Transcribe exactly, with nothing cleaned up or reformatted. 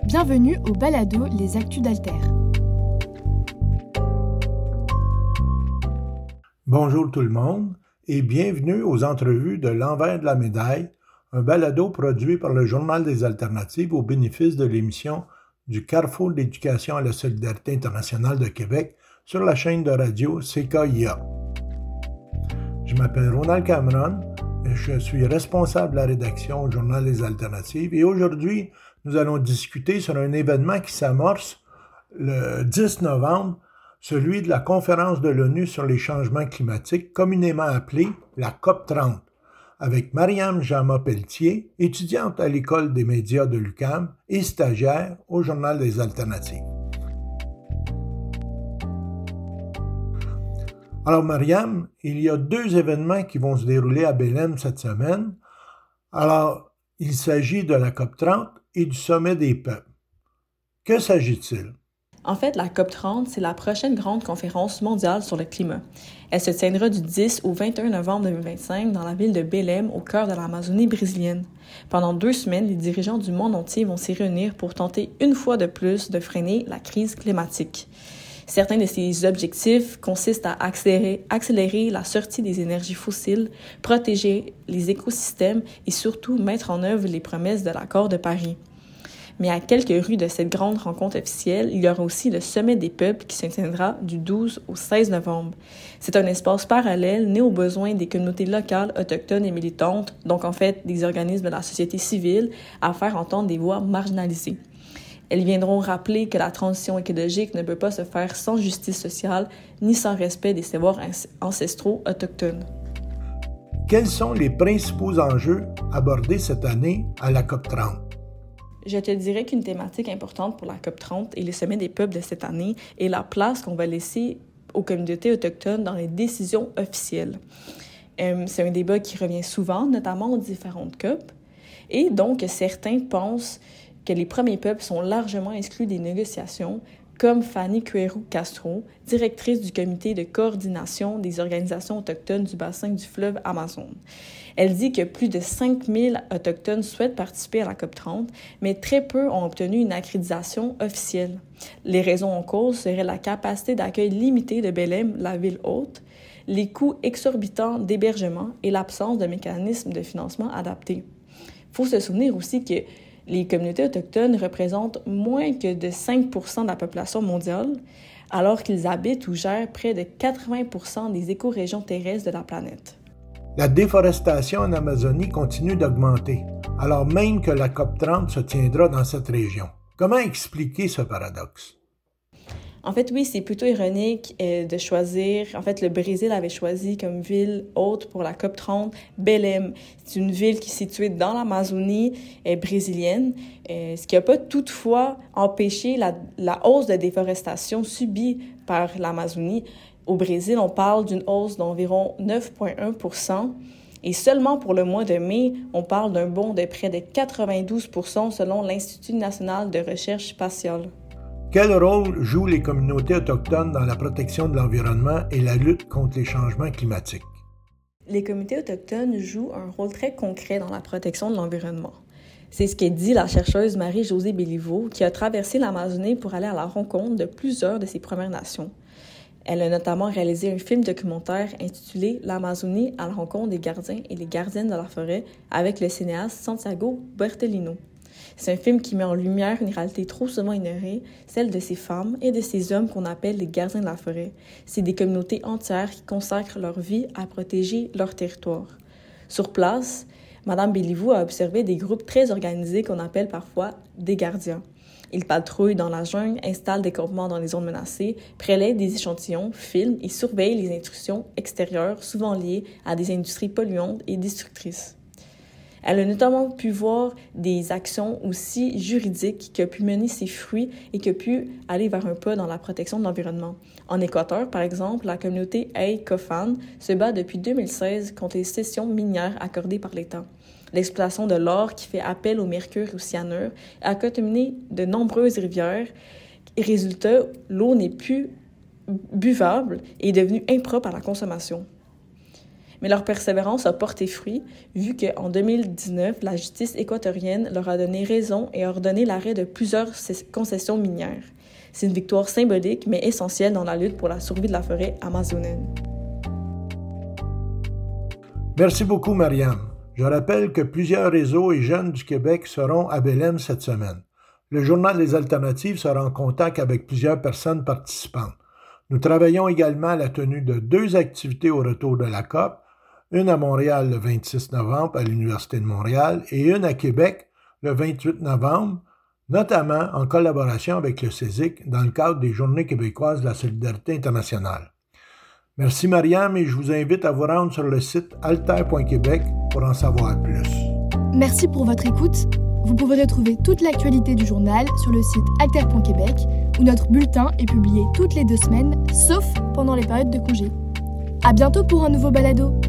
Bienvenue au balado Les Actus d'Alter. Bonjour tout le monde et bienvenue aux entrevues de l'envers de la médaille, un balado produit par le Journal des alternatives au bénéfice de l'émission du Carrefour de l'éducation à la solidarité internationale de Québec sur la chaîne de radio C K I A. Je m'appelle Ronald Cameron et je suis responsable de la rédaction au Journal des alternatives et aujourd'hui, nous allons discuter sur un événement qui s'amorce le dix novembre, celui de la conférence de l'ONU sur les changements climatiques, communément appelée la C O P trente, avec Mariam Jama-Pelletier, étudiante à l'École des médias de l'U Q A M et stagiaire au Journal des alternatives. Alors Mariam, il y a deux événements qui vont se dérouler à Belém cette semaine. Alors, il s'agit de la C O P trente et du Sommet des peuples. Que s'agit-il? En fait, la C O P trente, c'est la prochaine grande conférence mondiale sur le climat. Elle se tiendra du dix au vingt et un novembre deux mille vingt-cinq dans la ville de Belém, au cœur de l'Amazonie brésilienne. Pendant deux semaines, les dirigeants du monde entier vont s'y réunir pour tenter une fois de plus de freiner la crise climatique. Certains de ces objectifs consistent à accélérer, accélérer la sortie des énergies fossiles, protéger les écosystèmes et surtout mettre en œuvre les promesses de l'accord de Paris. Mais à quelques rues de cette grande rencontre officielle, il y aura aussi le Sommet des peuples qui se tiendra du douze au seize novembre. C'est un espace parallèle né aux besoins des communautés locales, autochtones et militantes, donc en fait des organismes de la société civile, à faire entendre des voix marginalisées. Elles viendront rappeler que la transition écologique ne peut pas se faire sans justice sociale ni sans respect des savoirs ancestraux autochtones. Quels sont les principaux enjeux abordés cette année à la C O P trente? Je te dirais qu'une thématique importante pour la C O P trente et le Sommet des peuples de cette année est la place qu'on va laisser aux communautés autochtones dans les décisions officielles. Euh, c'est un débat qui revient souvent, notamment aux différentes C O P, et donc certains pensent que les premiers peuples sont largement exclus des négociations, comme Fanny Quero Castro, directrice du comité de coordination des organisations autochtones du bassin du fleuve Amazon. Elle dit que plus de cinq mille autochtones souhaitent participer à la C O P trente, mais très peu ont obtenu une accréditation officielle. Les raisons en cause seraient la capacité d'accueil limitée de Belém, la ville hôte, les coûts exorbitants d'hébergement et l'absence de mécanismes de financement adaptés. Il faut se souvenir aussi que les communautés autochtones représentent moins que de cinq pour cent de la population mondiale, alors qu'ils habitent ou gèrent près de quatre-vingts pour cent des écorégions terrestres de la planète. La déforestation en Amazonie continue d'augmenter, alors même que la C O P trente se tiendra dans cette région. Comment expliquer ce paradoxe? En fait, oui, c'est plutôt ironique euh, de choisir... En fait, le Brésil avait choisi comme ville hôte pour la C O P trente Belém. C'est une ville qui est située dans l'Amazonie euh, brésilienne, euh, ce qui n'a pas toutefois empêché la, la hausse de déforestation subie par l'Amazonie. Au Brésil, on parle d'une hausse d'environ neuf virgule un pour cent. Et seulement pour le mois de mai, on parle d'un bond de près de quatre-vingt-douze pour cent selon l'Institut national de recherche spatiale. Quel rôle jouent les communautés autochtones dans la protection de l'environnement et la lutte contre les changements climatiques? Les communautés autochtones jouent un rôle très concret dans la protection de l'environnement. C'est ce qu'a dit la chercheuse Marie-Josée Béliveau, qui a traversé l'Amazonie pour aller à la rencontre de plusieurs de ses Premières Nations. Elle a notamment réalisé un film documentaire intitulé « L'Amazonie à la rencontre des gardiens et les gardiennes de la forêt » avec le cinéaste Santiago Bertolino. C'est un film qui met en lumière une réalité trop souvent ignorée, celle de ces femmes et de ces hommes qu'on appelle les gardiens de la forêt. C'est des communautés entières qui consacrent leur vie à protéger leur territoire. Sur place, Mme Béliveau a observé des groupes très organisés qu'on appelle parfois des gardiens. Ils patrouillent dans la jungle, installent des campements dans les zones menacées, prélèvent des échantillons, filment et surveillent les intrusions extérieures, souvent liées à des industries polluantes et destructrices. Elle a notamment pu voir des actions aussi juridiques qui ont pu mener ses fruits et qui ont pu aller vers un pas dans la protection de l'environnement. En Équateur, par exemple, la communauté Ay Cofan se bat depuis deux mille seize contre les cessions minières accordées par l'État. L'exploitation de l'or qui fait appel au mercure et au cyanure a contaminé de nombreuses rivières. Et résultat, l'eau n'est plus buvable et est devenue impropre à la consommation. Mais leur persévérance a porté fruit, vu qu'en deux mille dix-neuf, la justice équatorienne leur a donné raison et a ordonné l'arrêt de plusieurs concessions minières. C'est une victoire symbolique, mais essentielle dans la lutte pour la survie de la forêt amazonienne. Merci beaucoup, Mariam. Je rappelle que plusieurs réseaux et jeunes du Québec seront à Belém cette semaine. Le Journal des alternatives sera en contact avec plusieurs personnes participantes. Nous travaillons également à la tenue de deux activités au retour de la C O P, une à Montréal le vingt-six novembre à l'Université de Montréal et une à Québec le vingt-huit novembre, notamment en collaboration avec le CESIC dans le cadre des Journées québécoises de la solidarité internationale. Merci Mariam et je vous invite à vous rendre sur le site alter point québec pour en savoir plus. Merci pour votre écoute. Vous pouvez retrouver toute l'actualité du journal sur le site alter point québec où notre bulletin est publié toutes les deux semaines, sauf pendant les périodes de congé. À bientôt pour un nouveau balado.